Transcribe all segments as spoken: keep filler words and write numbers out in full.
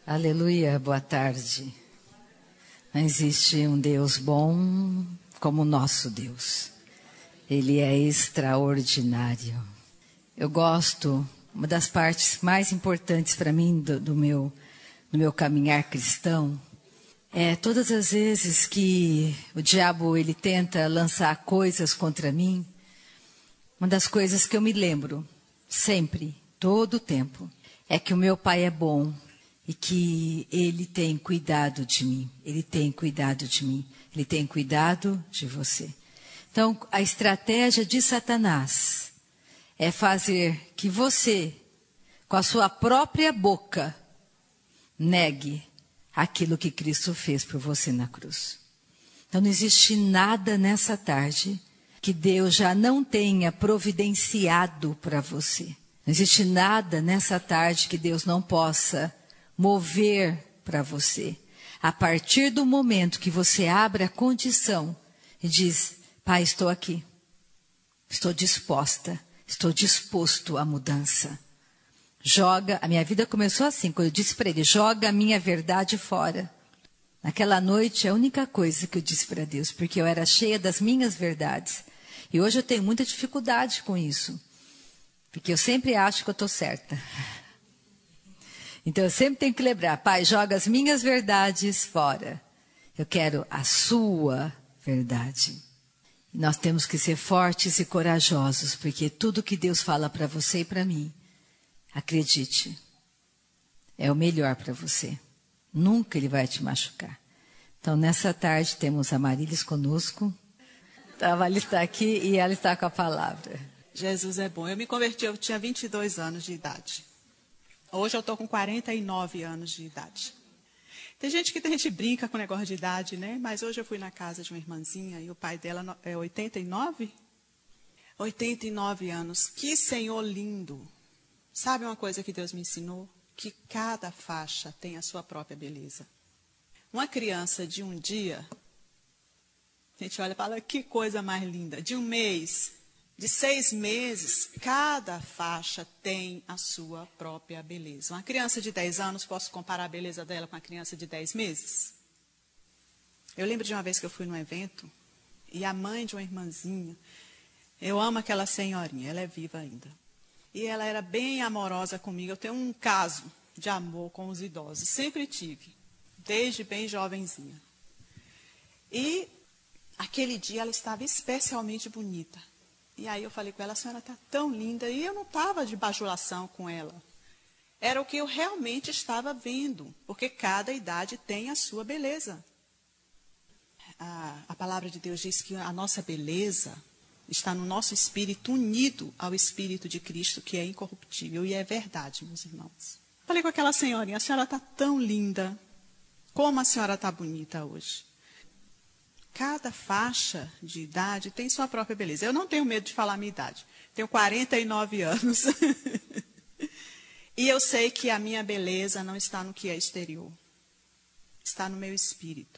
Aleluia, boa tarde. Não existe um Deus bom como o nosso Deus. Ele é extraordinário. Eu gosto, uma das partes mais importantes para mim do, do, meu, do meu caminhar cristão é todas as vezes que o diabo ele tenta lançar coisas contra mim. Uma das coisas que eu me lembro sempre, todo o tempo, é que o meu pai é bom. E que ele tem cuidado de mim, ele tem cuidado de mim, ele tem cuidado de você. Então, a estratégia de Satanás é fazer que você, com a sua própria boca, negue aquilo que Cristo fez por você na cruz. Então, não existe nada nessa tarde que Deus já não tenha providenciado para você. Não existe nada nessa tarde que Deus não possa mover para você. A partir do momento que você abre a condição e diz, Pai, estou aqui. Estou disposta. Estou disposto à mudança. Joga, a minha vida começou assim, quando eu disse para ele, joga a minha verdade fora. Naquela noite, a única coisa que eu disse para Deus, porque eu era cheia das minhas verdades. E hoje eu tenho muita dificuldade com isso. Porque eu sempre acho que eu estou certa. Então, eu sempre tenho que lembrar, Pai, joga as minhas verdades fora. Eu quero a sua verdade. E nós temos que ser fortes e corajosos, porque tudo que Deus fala para você e para mim, acredite, é o melhor para você. Nunca Ele vai te machucar. Então, nessa tarde, temos a Marilis conosco. Então, a Marilis está aqui e ela está com a palavra. Jesus é bom. Eu me converti, eu tinha vinte e dois anos de idade. Hoje eu estou com quarenta e nove anos de idade. Tem gente que a gente brinca com o negócio de idade, né? Mas hoje eu fui na casa de uma irmãzinha e o pai dela é oitenta e nove? oitenta e nove anos. Que Senhor lindo. Sabe uma coisa que Deus me ensinou? Que cada faixa tem a sua própria beleza. Uma criança de um dia, a gente olha e fala, que coisa mais linda. De um mês, de seis meses, cada faixa tem a sua própria beleza. Uma criança de dez anos, posso comparar a beleza dela com uma criança de dez meses? Eu lembro de uma vez que eu fui num evento, e a mãe de uma irmãzinha, eu amo aquela senhorinha, ela é viva ainda. E ela era bem amorosa comigo, eu tenho um caso de amor com os idosos, sempre tive, desde bem jovenzinha. E aquele dia ela estava especialmente bonita. E aí eu falei com ela, a senhora está tão linda. E eu não estava de bajulação com ela. Era o que eu realmente estava vendo. Porque cada idade tem a sua beleza. A, a palavra de Deus diz que a nossa beleza está no nosso espírito unido ao espírito de Cristo, que é incorruptível. E é verdade, meus irmãos. Falei com aquela senhorinha, a senhora está tão linda. Como a senhora está bonita hoje. Cada faixa de idade tem sua própria beleza. Eu não tenho medo de falar a minha idade. Tenho quarenta e nove anos. E eu sei que a minha beleza não está no que é exterior. Está no meu espírito.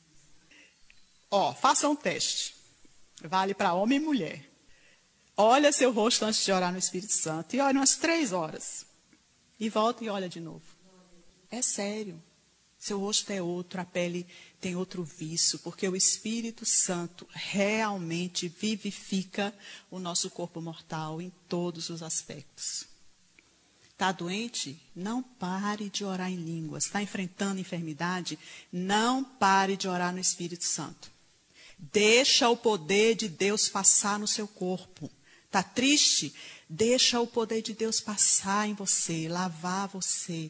Ó, faça um teste. Vale para homem e mulher. Olha seu rosto antes de orar no Espírito Santo. E olha umas três horas. E volta e olha de novo. É sério. Seu rosto é outro, a pele tem outro viço, porque o Espírito Santo realmente vivifica o nosso corpo mortal em todos os aspectos. Está doente? Não pare de orar em línguas. Está enfrentando enfermidade? Não pare de orar no Espírito Santo. Deixa o poder de Deus passar no seu corpo. Está triste? Deixa o poder de Deus passar em você, lavar você.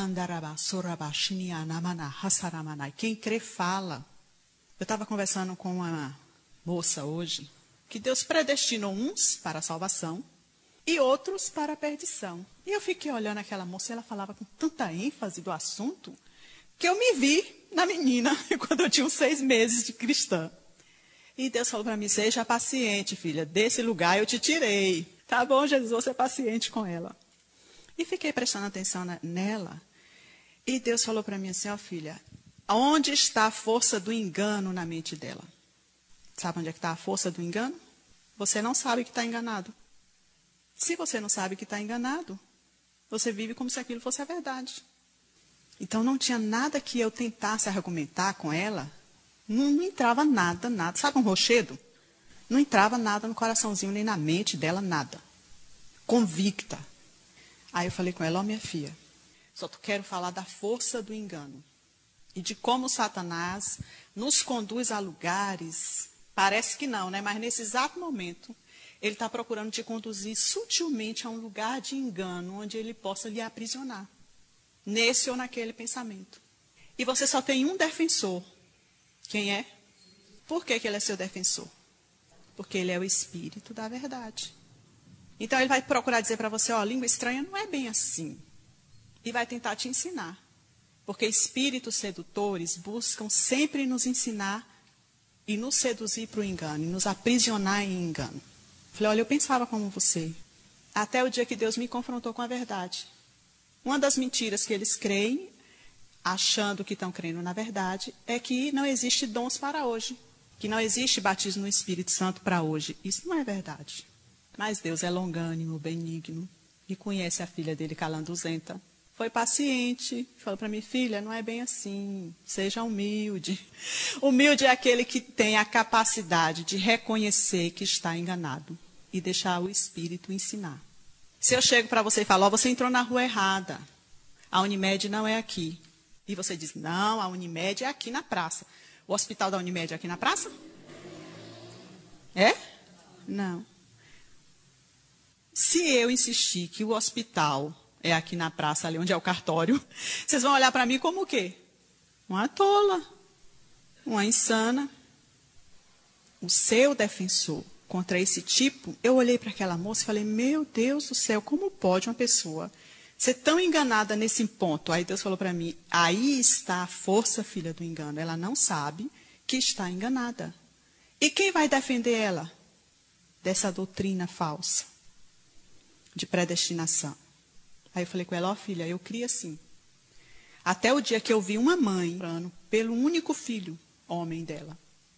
Quem crê, fala. Eu estava conversando com uma moça hoje, que Deus predestinou uns para a salvação e outros para a perdição. E eu fiquei olhando aquela moça e ela falava com tanta ênfase do assunto, que eu me vi na menina, quando eu tinha uns seis meses de cristã. E Deus falou para mim, seja paciente, filha, desse lugar eu te tirei. Tá bom, Jesus, vou ser paciente com ela. E fiquei prestando atenção na, nela. E Deus falou para mim assim, ó filha, onde está a força do engano na mente dela? Sabe onde é que está a força do engano? Você não sabe que está enganado. Se você não sabe que está enganado, você vive como se aquilo fosse a verdade. Então não tinha nada que eu tentasse argumentar com ela. Não, não entrava nada, nada. Sabe um rochedo? Não entrava nada no coraçãozinho, nem na mente dela, nada. Convicta. Aí eu falei com ela, ó, minha filha, só tu quero falar da força do engano. E de como Satanás nos conduz a lugares, parece que não, né? Mas nesse exato momento, ele está procurando te conduzir sutilmente a um lugar de engano, onde ele possa lhe aprisionar. Nesse ou naquele pensamento. E você só tem um defensor. Quem é? Por que que ele é seu defensor? Porque ele é o Espírito da verdade. Então ele vai procurar dizer para você, ó, língua estranha não é bem assim. E vai tentar te ensinar. Porque espíritos sedutores buscam sempre nos ensinar e nos seduzir para o engano, e nos aprisionar em engano. Falei, olha, eu pensava como você. Até o dia que Deus me confrontou com a verdade. Uma das mentiras que eles creem, achando que estão crendo na verdade, é que não existe dons para hoje. Que não existe batismo no Espírito Santo para hoje. Isso não é verdade. Mas Deus é longânimo, benigno, e conhece a filha dele calanduzenta. Foi paciente, falou para mim, filha, não é bem assim, seja humilde. Humilde é aquele que tem a capacidade de reconhecer que está enganado e deixar o Espírito ensinar. Se eu chego para você e falo, ó, você entrou na rua errada, a Unimed não é aqui. E você diz, não, a Unimed é aqui na praça. O hospital da Unimed é aqui na praça? É? Não. Se eu insistir que o hospital é aqui na praça, ali onde é o cartório, vocês vão olhar para mim como o quê? Uma tola, uma insana. O seu defensor contra esse tipo, eu olhei para aquela moça e falei, meu Deus do céu, como pode uma pessoa ser tão enganada nesse ponto? Aí Deus falou para mim, aí está a força, filha do engano. Ela não sabe que está enganada. E quem vai defender ela dessa doutrina falsa de predestinação? Aí eu falei com ela, ó, filha, eu criei assim. Até o dia que eu vi uma mãe orando pelo único filho, homem dela.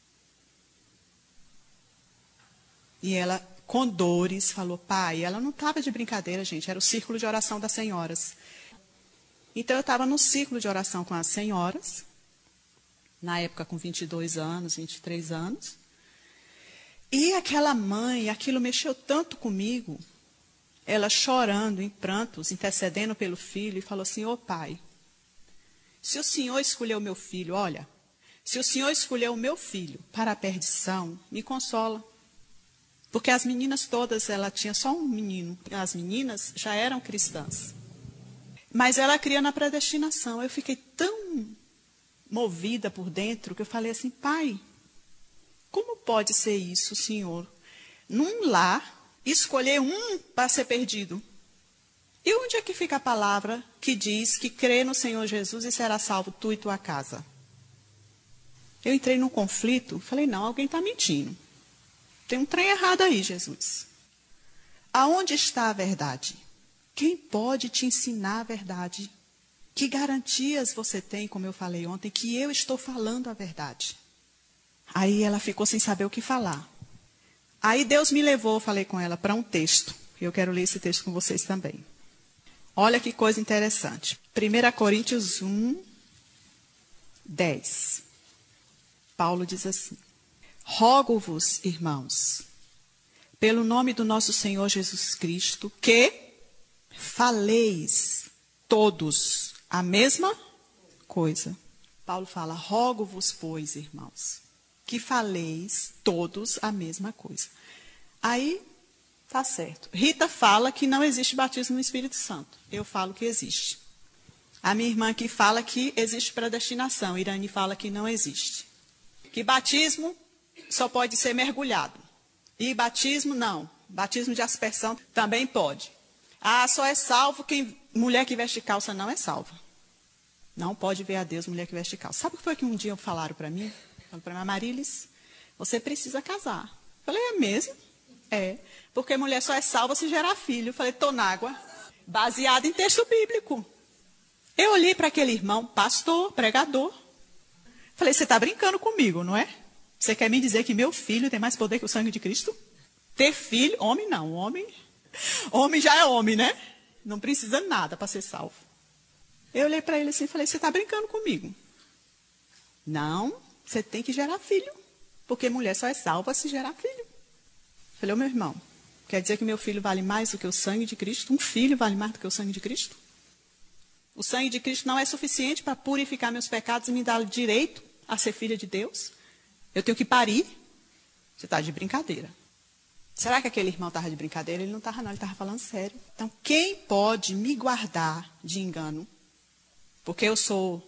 E ela, com dores, falou, pai, ela não estava de brincadeira, gente, era o círculo de oração das senhoras. Então eu estava no círculo de oração com as senhoras, na época com vinte e dois anos, vinte e três anos. E aquela mãe, aquilo mexeu tanto comigo, ela chorando, em prantos, intercedendo pelo filho, e falou assim, ô pai, se o senhor escolheu o meu filho, olha, se o senhor escolheu o meu filho para a perdição, me consola. Porque as meninas todas, ela tinha só um menino, as meninas já eram cristãs. Mas ela cria na predestinação. Eu fiquei tão movida por dentro que eu falei assim, pai, como pode ser isso, senhor? Num lar, escolher um para ser perdido. E onde é que fica a palavra que diz que crê no Senhor Jesus e será salvo tu e tua casa? Eu entrei num conflito, falei, não, alguém está mentindo. Tem um trem errado aí, Jesus. Aonde está a verdade? Quem pode te ensinar a verdade? Que garantias você tem, como eu falei ontem, que eu estou falando a verdade? Aí ela ficou sem saber o que falar. Aí Deus me levou, falei com ela, para um texto. Eu quero ler esse texto com vocês também. Olha que coisa interessante. primeira Coríntios um, dez. Paulo diz assim. Rogo-vos, irmãos, pelo nome do nosso Senhor Jesus Cristo, que faleis todos a mesma coisa. Paulo fala, rogo-vos, pois, irmãos, que faleis todos a mesma coisa. Aí, tá certo. Rita fala que não existe batismo no Espírito Santo. Eu falo que existe. A minha irmã aqui fala que existe predestinação. Irane fala que não existe. Que batismo só pode ser mergulhado. E batismo, não. Batismo de aspersão também pode. Ah, só é salvo quem... Mulher que veste calça não é salva. Não pode ver a Deus mulher que veste calça. Sabe o que foi que um dia falaram para mim? Falaram para mim, Marilis, você precisa casar. Eu falei, é mesmo? É. Porque mulher só é salva se gerar filho. Eu falei, tô na água. Baseado em texto bíblico. Eu olhei para aquele irmão, pastor, pregador. Falei, você está brincando comigo, não é? Você quer me dizer que meu filho tem mais poder que o sangue de Cristo? Ter filho? Homem não, homem. Homem já é homem, né? Não precisa nada para ser salvo. Eu olhei para ele assim e falei, você está brincando comigo? Não, você tem que gerar filho. Porque mulher só é salva se gerar filho. Falei, ô meu irmão, quer dizer que meu filho vale mais do que o sangue de Cristo? Um filho vale mais do que o sangue de Cristo? O sangue de Cristo não é suficiente para purificar meus pecados e me dar direito a ser filha de Deus? Eu tenho que parir? Você está de brincadeira. Será que aquele irmão estava de brincadeira? Ele não estava não, ele estava falando sério. Então, quem pode me guardar de engano? Porque eu sou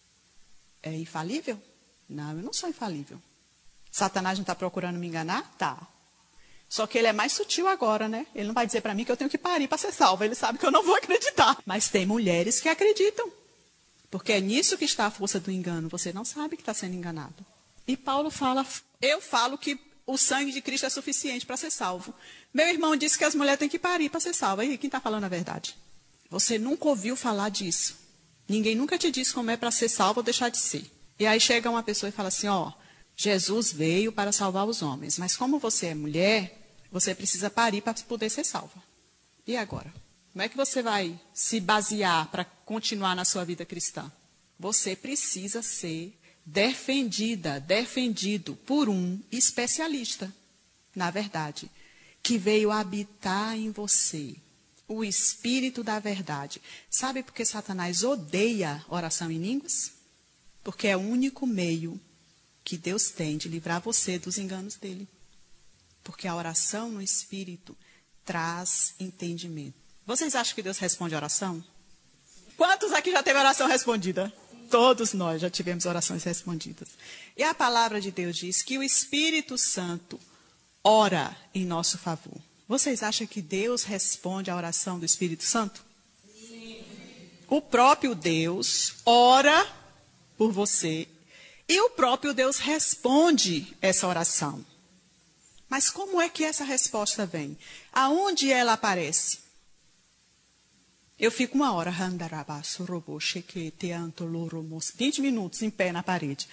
é, infalível? Não, eu não sou infalível. Satanás não está procurando me enganar? Tá. Só que ele é mais sutil agora, né? Ele não vai dizer para mim que eu tenho que parir para ser salva. Ele sabe que eu não vou acreditar. Mas tem mulheres que acreditam. Porque é nisso que está a força do engano. Você não sabe que está sendo enganado. E Paulo fala, eu falo que o sangue de Cristo é suficiente para ser salvo. Meu irmão disse que as mulheres têm que parir para ser salva. E quem está falando a verdade? Você nunca ouviu falar disso. Ninguém nunca te disse como é para ser salvo ou deixar de ser. E aí chega uma pessoa e fala assim, ó, Jesus veio para salvar os homens. Mas como você é mulher, você precisa parir para poder ser salva. E agora? Como é que você vai se basear para continuar na sua vida cristã? Você precisa ser defendida, defendido por um especialista, na verdade, que veio habitar em você, o Espírito da verdade. Sabe por que Satanás odeia oração em línguas? Porque é o único meio que Deus tem de livrar você dos enganos dele. Porque a oração no Espírito traz entendimento. Vocês acham que Deus responde a oração? Quantos aqui já teve oração respondida? Todos nós já tivemos orações respondidas. E a palavra de Deus diz que o Espírito Santo ora em nosso favor. Vocês acham que Deus responde à oração do Espírito Santo? Sim. O próprio Deus ora por você e o próprio Deus responde essa oração. Mas como é que essa resposta vem? Aonde ela aparece? Eu fico uma hora, vinte minutos em pé na parede,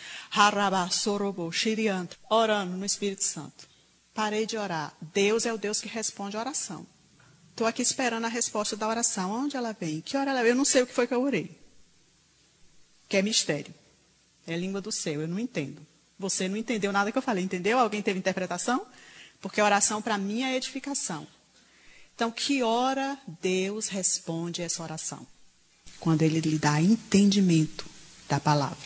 orando no Espírito Santo. Parei de orar. Deus é o Deus que responde a oração. Estou aqui esperando a resposta da oração. Onde ela vem? Que hora ela vem? Eu não sei o que foi que eu orei. Que é mistério. É língua do céu, eu não entendo. Você não entendeu nada que eu falei, entendeu? Alguém teve interpretação? Porque a oração para mim é edificação. Então, que hora Deus responde essa oração? Quando Ele lhe dá entendimento da palavra.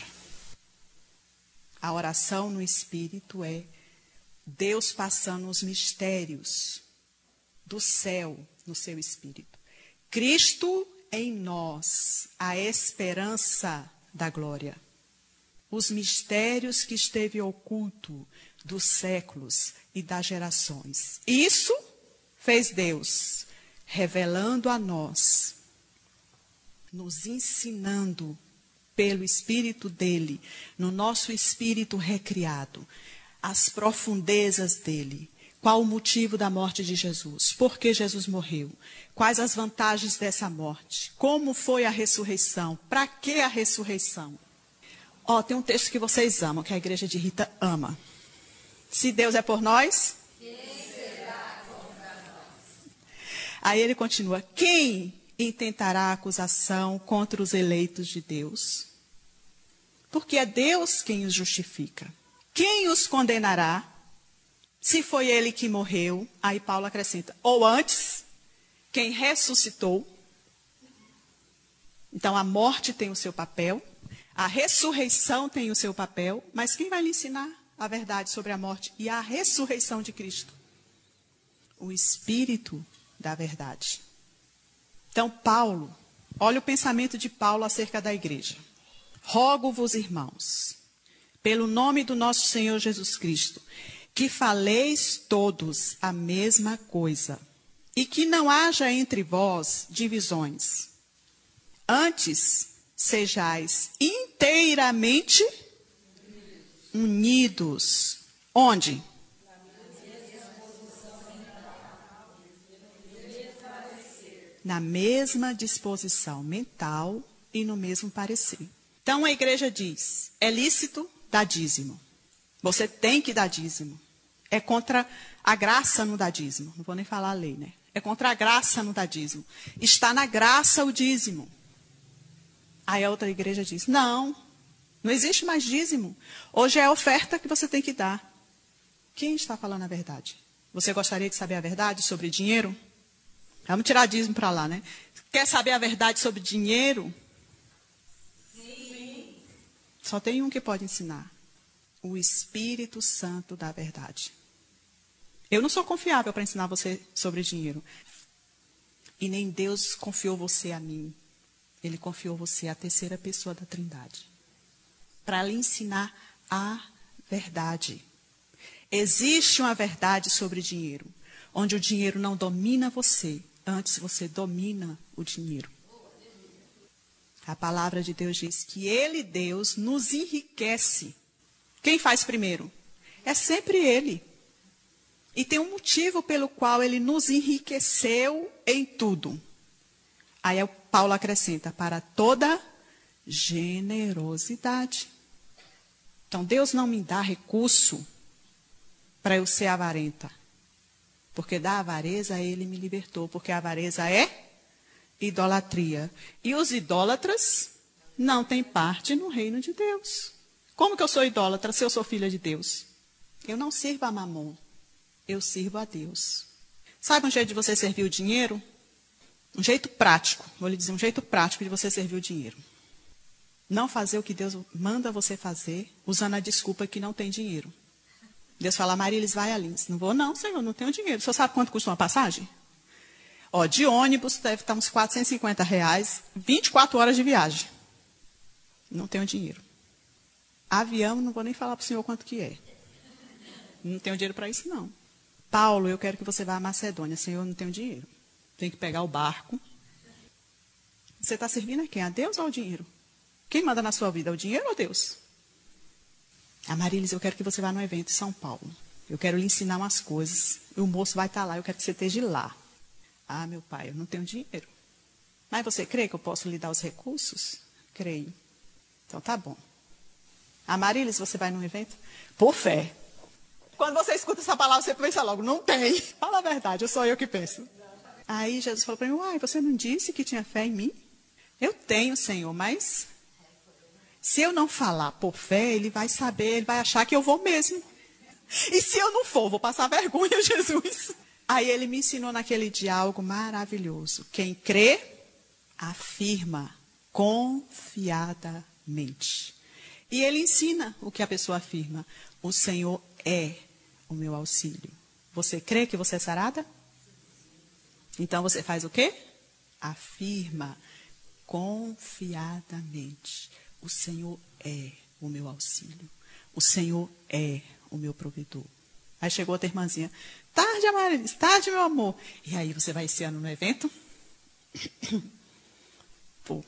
A oração no Espírito é Deus passando os mistérios do céu no seu Espírito. Cristo em nós, a esperança da glória. Os mistérios que esteve oculto dos séculos e das gerações. Isso fez Deus, revelando a nós, nos ensinando pelo Espírito dele, no nosso espírito recriado, as profundezas dele. Qual o motivo da morte de Jesus? Por que Jesus morreu? Quais as vantagens dessa morte? Como foi a ressurreição? Para que a ressurreição? Ó, tem um texto que vocês amam, que a igreja de Rita ama. Se Deus é por nós, quem será contra nós? Aí ele continua, quem intentará acusação contra os eleitos de Deus? Porque é Deus quem os justifica. Quem os condenará? Se foi ele que morreu, aí Paulo acrescenta, ou antes, quem ressuscitou. Então a morte tem o seu papel, a ressurreição tem o seu papel, mas quem vai lhe ensinar a verdade sobre a morte e a ressurreição de Cristo? O Espírito da verdade. Então Paulo, olha o pensamento de Paulo acerca da igreja. Rogo-vos, irmãos, pelo nome do nosso Senhor Jesus Cristo, que faleis todos a mesma coisa, e que não haja entre vós divisões. Antes, sejais inteiramente unidos. Onde? Na mesma disposição mental e no mesmo parecer. Então a igreja diz, é lícito dar dízimo. Você tem que dar dízimo. É contra a graça no dar dízimo. Não vou nem falar a lei, né? É contra a graça no dar dízimo. Está na graça o dízimo. Aí a outra igreja diz, não, não existe mais dízimo. Hoje é a oferta que você tem que dar. Quem está falando a verdade? Você gostaria de saber a verdade sobre dinheiro? Vamos tirar dízimo para lá, né? Quer saber a verdade sobre dinheiro? Sim. Só tem um que pode ensinar. O Espírito Santo da verdade. Eu não sou confiável para ensinar você sobre dinheiro. E nem Deus confiou você a mim. Ele confiou você à terceira pessoa da Trindade. Para lhe ensinar a verdade. Existe uma verdade sobre dinheiro. Onde o dinheiro não domina você. Antes você domina o dinheiro. A palavra de Deus diz que Ele, Deus, nos enriquece. Quem faz primeiro? É sempre Ele. E tem um motivo pelo qual Ele nos enriqueceu em tudo. Aí Paulo acrescenta, para toda generosidade. Então Deus não me dá recurso para eu ser avarenta. Porque da avareza Ele me libertou. Porque a avareza é idolatria. E os idólatras não têm parte no reino de Deus. Como que eu sou idólatra se eu sou filha de Deus? Eu não sirvo a Mamon. Eu sirvo a Deus. Sabe um jeito de você servir o dinheiro? Um jeito prático. Vou lhe dizer um jeito prático de você servir o dinheiro. Não fazer o que Deus manda você fazer, usando a desculpa que não tem dinheiro. Deus fala, Marilis, vai ali. Não vou não, Senhor, não tenho dinheiro. O senhor sabe quanto custa uma passagem? Ó, de ônibus deve estar uns quatrocentos e cinquenta reais, vinte e quatro horas de viagem. Não tenho dinheiro. Avião, não vou nem falar para o senhor quanto que é. Não tenho dinheiro para isso, não. Paulo, eu quero que você vá à Macedônia. Senhor, não tenho dinheiro. Tem que pegar o barco. Você está servindo a quem? A Deus ou ao dinheiro? Quem manda na sua vida? O dinheiro ou Deus? A Marilis, eu quero que você vá no evento em São Paulo. Eu quero lhe ensinar umas coisas. E o moço vai estar lá, eu quero que você esteja lá. Ah, meu pai, eu não tenho dinheiro. Mas você crê que eu posso lhe dar os recursos? Creio. Então tá bom. A Marilis, você vai num evento? Por fé. Quando você escuta essa palavra, você pensa logo, não tem. Fala a verdade, eu sou eu que penso. Aí Jesus falou para mim, uai, você não disse que tinha fé em mim? Eu tenho, Senhor, mas se eu não falar por fé, ele vai saber, ele vai achar que eu vou mesmo. E se eu não for, vou passar vergonha, Jesus. Aí ele me ensinou naquele dia algo maravilhoso. Quem crê, afirma confiadamente. E ele ensina o que a pessoa afirma. O Senhor é o meu auxílio. Você crê que você é sarada? Então você faz o quê? Afirma confiadamente. O Senhor é o meu auxílio. O Senhor é o meu provedor. Aí chegou outra irmãzinha. Tarde, Amarilis, tarde, meu amor. E aí você vai esse ano no evento? Pô.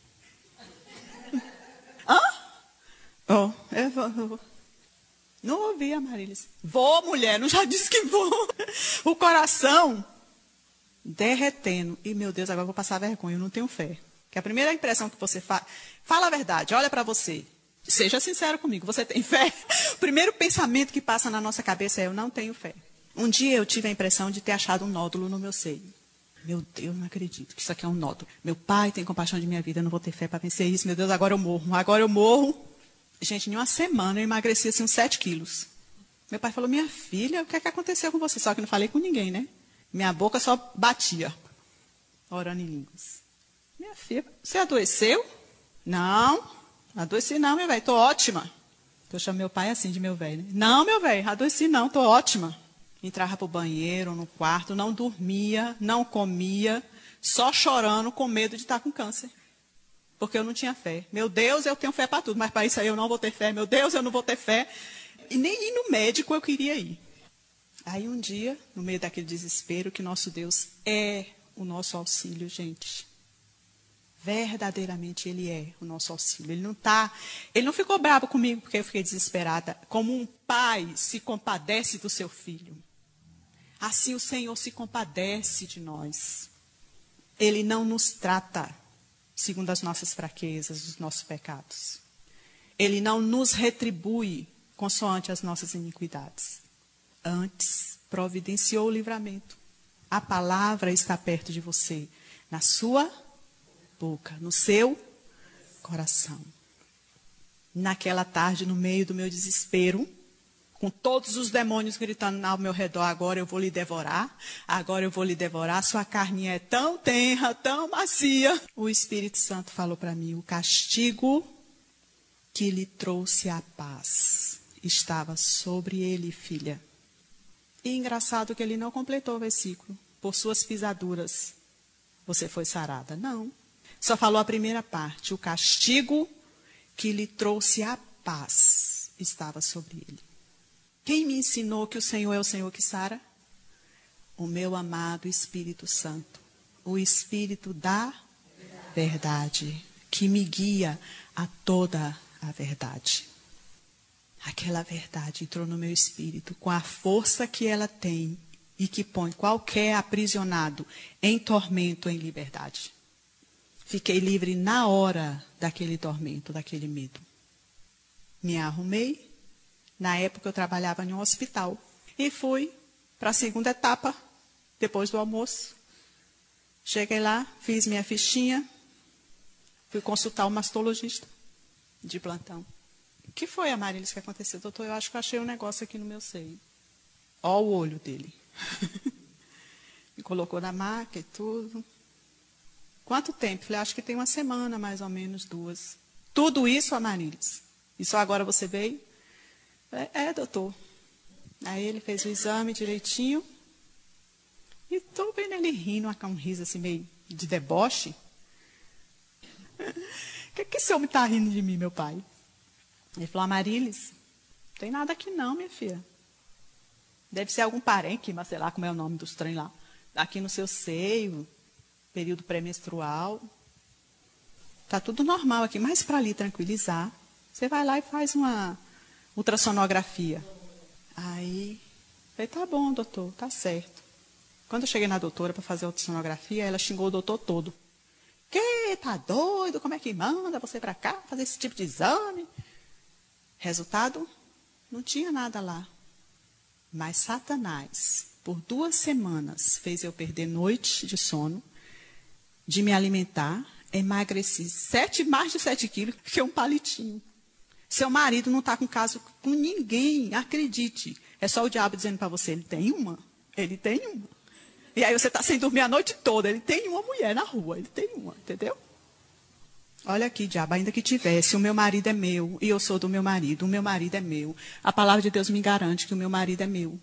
Hã? Oh, eu vou, eu vou. Não ouvi, Amarilis. Vou, mulher, não já disse que vou. O coração derretendo. E, meu Deus, agora eu vou passar vergonha, eu não tenho fé. Que a primeira impressão que você faz... Fala a verdade, olha para você. Seja sincero comigo, você tem fé? O primeiro pensamento que passa na nossa cabeça é, eu não tenho fé. Um dia eu tive a impressão de ter achado um nódulo no meu seio. Meu Deus, não acredito que isso aqui é um nódulo. Meu pai tem compaixão de minha vida, eu não vou ter fé para vencer isso. Meu Deus, agora eu morro, agora eu morro. Gente, em uma semana eu emagreci assim uns sete quilos. Meu pai falou, minha filha, o que é que aconteceu com você? Só que eu não falei com ninguém, né? Minha boca só batia, orando em línguas. Minha filha, você adoeceu? Não, adoeci não, meu velho, estou ótima. Eu chamo meu pai assim de meu velho. Né? Não, meu velho, adoeci não, estou ótima. Entrava para o banheiro, no quarto, não dormia, não comia, só chorando com medo de estar com câncer. Porque eu não tinha fé. Meu Deus, eu tenho fé para tudo, mas para isso aí eu não vou ter fé. Meu Deus, eu não vou ter fé. E nem ir no médico eu queria ir. Aí um dia, no meio daquele desespero, que nosso Deus é o nosso auxílio, gente. Verdadeiramente Ele é o nosso auxílio. Ele não tá, ele não ficou bravo comigo porque eu fiquei desesperada. Como um pai se compadece do seu filho. Assim o Senhor se compadece de nós. Ele não nos trata segundo as nossas fraquezas, os nossos pecados. Ele não nos retribui consoante as nossas iniquidades. Antes, providenciou o livramento. A palavra está perto de você, na sua boca, no seu coração. Naquela tarde, no meio do meu desespero, com todos os demônios gritando ao meu redor, agora eu vou lhe devorar, agora eu vou lhe devorar, sua carne é tão tenra, tão macia. O Espírito Santo falou para mim, o castigo que lhe trouxe a paz estava sobre ele, filha. E engraçado que ele não completou o versículo. Por suas pisaduras você foi sarada. Não. Só falou a primeira parte. O castigo que lhe trouxe a paz estava sobre ele. Quem me ensinou que o Senhor é o Senhor que sara? O meu amado Espírito Santo. O Espírito da verdade. Que me guia a toda a verdade. Aquela verdade entrou no meu espírito com a força que ela tem e que põe qualquer aprisionado em tormento em liberdade. Fiquei livre na hora daquele tormento, daquele medo. Me arrumei. Na época eu trabalhava em um hospital. E fui para a segunda etapa, depois do almoço. Cheguei lá, fiz minha fichinha. Fui consultar o mastologista de plantão. O que foi, Amarilis, que aconteceu? Doutor, eu acho que eu achei um negócio aqui no meu seio. Ó o olho dele. Me colocou na maca e tudo. Quanto tempo? Falei, acho que tem uma semana, mais ou menos, duas. Tudo isso, Amarilis? E só agora você veio? Falei, é, doutor. Aí ele fez o exame direitinho. E estou vendo ele rindo, com um riso assim meio de deboche. O que, que esse homem está rindo de mim, meu pai? Ele falou, Amarilis, não tem nada aqui não, minha filha. Deve ser algum parente, mas sei lá como é o nome dos trem lá. Aqui no seu seio, período pré-menstrual. Está tudo normal aqui, mas para lhe tranquilizar, você vai lá e faz uma ultrassonografia. Aí, falei, tá bom, doutor, tá certo. Quando eu cheguei na doutora para fazer a ultrassonografia, ela xingou o doutor todo. Que? Tá doido? Como é que manda você para cá fazer esse tipo de exame? Resultado, não tinha nada lá. Mas Satanás, por duas semanas, fez eu perder noite de sono, de me alimentar, emagreci sete, mais de sete quilos, que é um palitinho. Seu marido não está com caso com ninguém, acredite. É só o diabo dizendo para você, ele tem uma, ele tem uma. E aí você está sem dormir a noite toda, ele tem uma mulher na rua, ele tem uma, entendeu? Olha aqui, diabo, ainda que tivesse, o meu marido é meu, e eu sou do meu marido, o meu marido é meu. A palavra de Deus me garante que o meu marido é meu.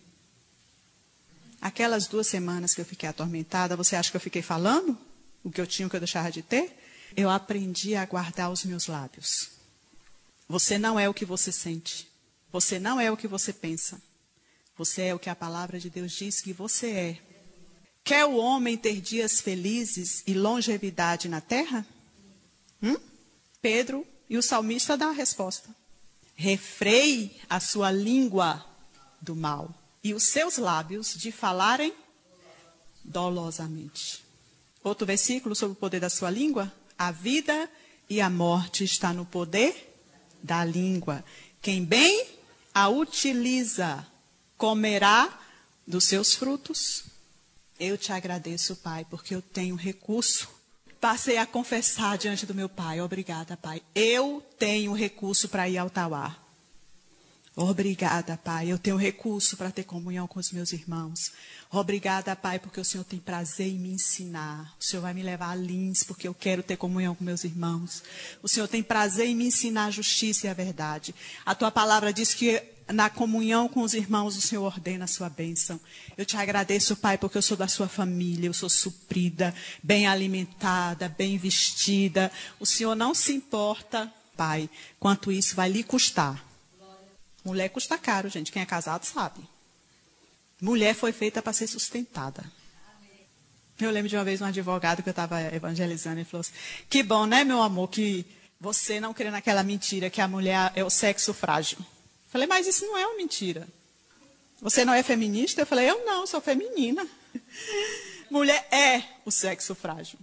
Aquelas duas semanas que eu fiquei atormentada, você acha que eu fiquei falando o que eu tinha, o que eu deixava de ter? Eu aprendi a guardar os meus lábios. Você não é o que você sente. Você não é o que você pensa. Você é o que a palavra de Deus diz que você é. Quer o homem ter dias felizes e longevidade na terra? Hum? Pedro e o salmista dão a resposta. Refreie a sua língua do mal e os seus lábios de falarem dolosamente. Outro versículo sobre o poder da sua língua. A vida e a morte está no poder da língua. Quem bem a utiliza, comerá dos seus frutos. Eu te agradeço, Pai, porque eu tenho recurso. Passei a confessar diante do meu Pai. Obrigada, Pai. Eu tenho recurso para ir ao Tauá. Obrigada, Pai. Eu tenho recurso para ter comunhão com os meus irmãos. Obrigada, Pai, porque o Senhor tem prazer em me ensinar. O Senhor vai me levar a Lins, porque eu quero ter comunhão com meus irmãos. O Senhor tem prazer em me ensinar a justiça e a verdade. A tua palavra diz que na comunhão com os irmãos o Senhor ordena a sua bênção. Eu te agradeço, Pai, porque eu sou da sua família. Eu sou suprida, bem alimentada, bem vestida. O Senhor não se importa, Pai, quanto isso vai lhe custar. Mulher custa caro, gente. Quem é casado sabe. Mulher foi feita para ser sustentada. Eu lembro de uma vez um advogado que eu estava evangelizando e falou assim, que bom, né, meu amor, que você não crê naquela mentira que a mulher é o sexo frágil. Eu falei, mas isso não é uma mentira. Você não é feminista? Eu falei, eu não, sou feminina. Mulher é o sexo frágil.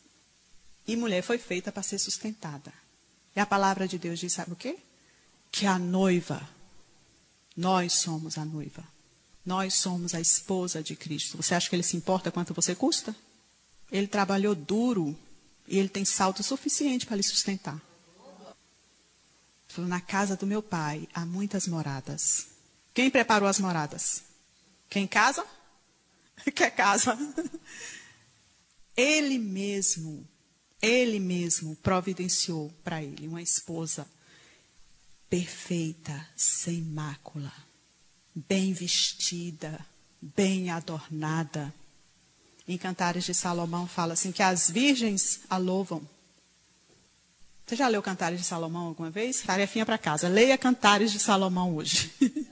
E mulher foi feita para ser sustentada. E a palavra de Deus diz, sabe o quê? Que a noiva, nós somos a noiva. Nós somos a esposa de Cristo. Você acha que ele se importa quanto você custa? Ele trabalhou duro e ele tem salto suficiente para lhe sustentar. falou, na casa do meu pai há muitas moradas. Quem preparou as moradas? Quem casa? Quer casa? Ele mesmo, ele mesmo providenciou para ele uma esposa perfeita, sem mácula, bem vestida, bem adornada. Em Cantares de Salomão fala assim, que as virgens a louvam. Você já leu Cantares de Salomão alguma vez? Tarefinha para casa. Leia Cantares de Salomão hoje.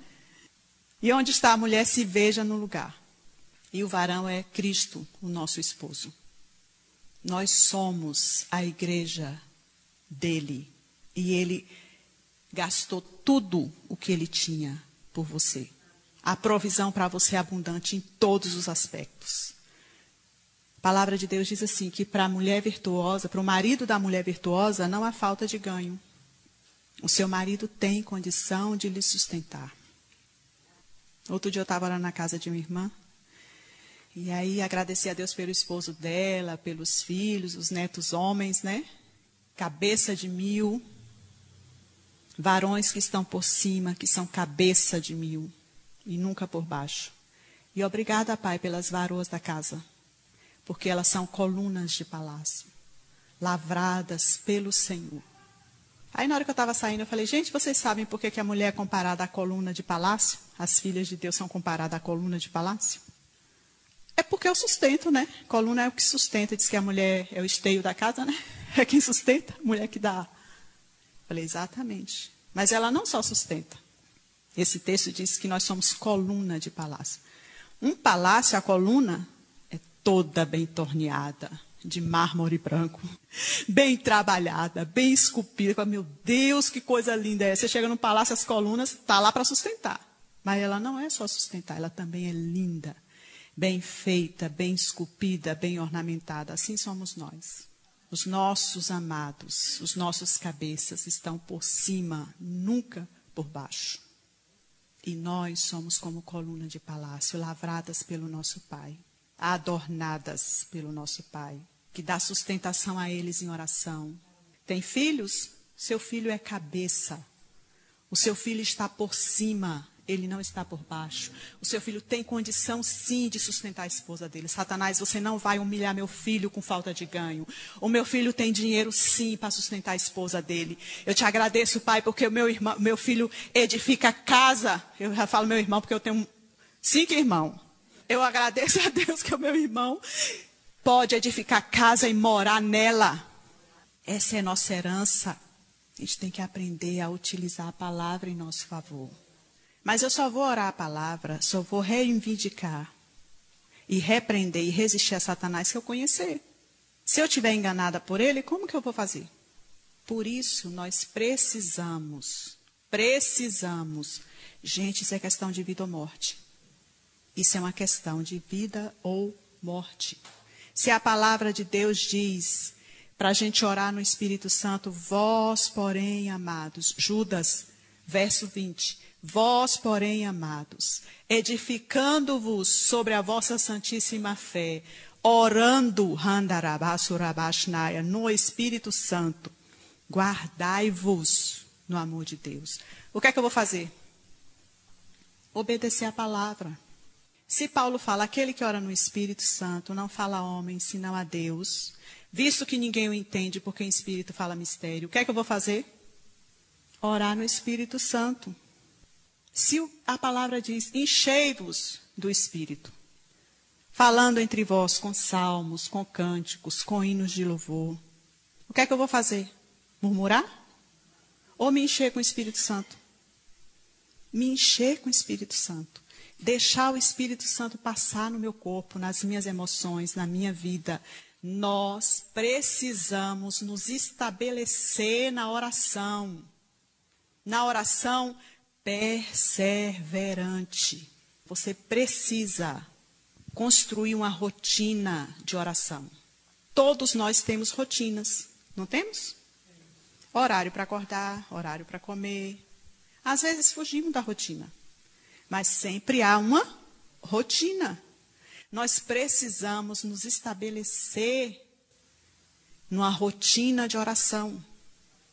E onde está a mulher se veja no lugar. E o varão é Cristo, o nosso esposo. Nós somos a igreja dele. E ele gastou tudo o que ele tinha por você. A provisão para você é abundante em todos os aspectos. A palavra de Deus diz assim, que para a mulher virtuosa, para o marido da mulher virtuosa, não há falta de ganho. O seu marido tem condição de lhe sustentar. Outro dia eu estava lá na casa de uma irmã, e aí agradeci a Deus pelo esposo dela, pelos filhos, os netos homens, né? Cabeça de mil. Varões que estão por cima, que são cabeça de mil, e nunca por baixo. E obrigada, Pai, pelas varoas da casa, porque elas são colunas de palácio, lavradas pelo Senhor. Aí na hora que eu estava saindo, eu falei, gente, vocês sabem por que, que a mulher é comparada à coluna de palácio? As filhas de Deus são comparadas à coluna de palácio? É porque é o sustento, né? Coluna é o que sustenta, diz que a mulher é o esteio da casa, né? É quem sustenta, a mulher que dá. Falei, exatamente. Mas ela não só sustenta. Esse texto diz que nós somos coluna de palácio. Um palácio, a coluna, é toda bem torneada, de mármore branco, bem trabalhada, bem esculpida. Meu Deus, que coisa linda é. Você chega no palácio, as colunas, está lá para sustentar. Mas ela não é só sustentar, ela também é linda, bem feita, bem esculpida, bem ornamentada. Assim somos nós. Os nossos amados, os nossos cabeças estão por cima, nunca por baixo. E nós somos como coluna de palácio, lavradas pelo nosso Pai, adornadas pelo nosso Pai, que dá sustentação a eles em oração. Tem filhos? Seu filho é cabeça. O seu filho está por cima, ele não está por baixo. O seu filho tem condição, sim, de sustentar a esposa dele. Satanás, você não vai humilhar meu filho com falta de ganho. O meu filho tem dinheiro, sim, para sustentar a esposa dele. Eu te agradeço, Pai, porque o meu, irmão, meu filho edifica casa. Eu já falo meu irmão, porque eu tenho cinco irmãos. Eu agradeço a Deus que o meu irmão pode edificar casa e morar nela. Essa é a nossa herança. A gente tem que aprender a utilizar a palavra em nosso favor. Mas eu só vou orar a palavra, só vou reivindicar e repreender e resistir a Satanás se eu conhecer. Se eu estiver enganada por ele, como que eu vou fazer? Por isso, nós precisamos, precisamos. Gente, isso é questão de vida ou morte. Isso é uma questão de vida ou morte. Se a palavra de Deus diz para a gente orar no Espírito Santo, vós, porém, amados, Judas, verso vinte, vós, porém, amados, edificando-vos sobre a vossa santíssima fé, orando, no Espírito Santo, guardai-vos no amor de Deus. O que é que eu vou fazer? Obedecer a palavra. Se Paulo fala, aquele que ora no Espírito Santo não fala a homem, senão a Deus, visto que ninguém o entende, porque em Espírito fala mistério, o que é que eu vou fazer? Orar no Espírito Santo. Se a palavra diz, enchei-vos do Espírito, falando entre vós com salmos, com cânticos, com hinos de louvor, o que é que eu vou fazer? Murmurar? Ou me encher com o Espírito Santo? Me encher com o Espírito Santo. Deixar o Espírito Santo passar no meu corpo, nas minhas emoções, na minha vida. Nós precisamos nos estabelecer na oração. Na oração perseverante. Você precisa construir uma rotina de oração. Todos nós temos rotinas, não temos? Horário para acordar, horário para comer. Às vezes fugimos da rotina. Mas sempre há uma rotina. Nós precisamos nos estabelecer numa rotina de oração.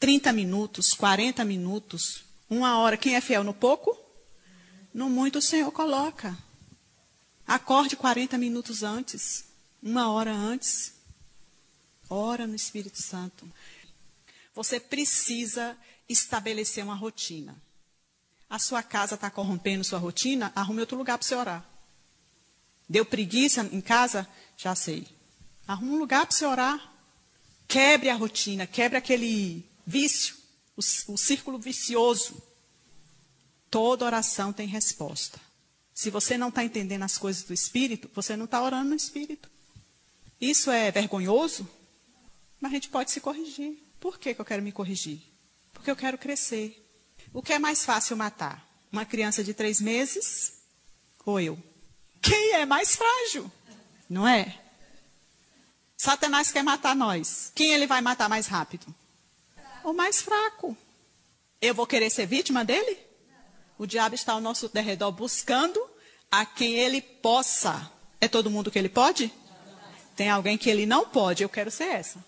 trinta minutos, quarenta minutos, uma hora. Quem é fiel no pouco? No muito o Senhor coloca. Acorde quarenta minutos antes, uma hora antes. Ora no Espírito Santo. Você precisa estabelecer uma rotina. A sua casa está corrompendo sua rotina? Arrume outro lugar para você orar. Deu preguiça em casa? Já sei. Arrume um lugar para você orar. Quebre a rotina, quebre aquele vício, o, o círculo vicioso. Toda oração tem resposta. Se você não está entendendo as coisas do Espírito, você não está orando no Espírito. Isso é vergonhoso? Mas a gente pode se corrigir. Por que que eu quero me corrigir? Porque eu quero crescer. O que é mais fácil matar? Uma criança de três meses ou eu? Quem é mais frágil? Não é? Satanás quer matar nós. Quem ele vai matar mais rápido? O mais fraco. Eu vou querer ser vítima dele? O diabo está ao nosso derredor buscando a quem ele possa. É todo mundo que ele pode? Tem alguém que ele não pode. Eu quero ser essa.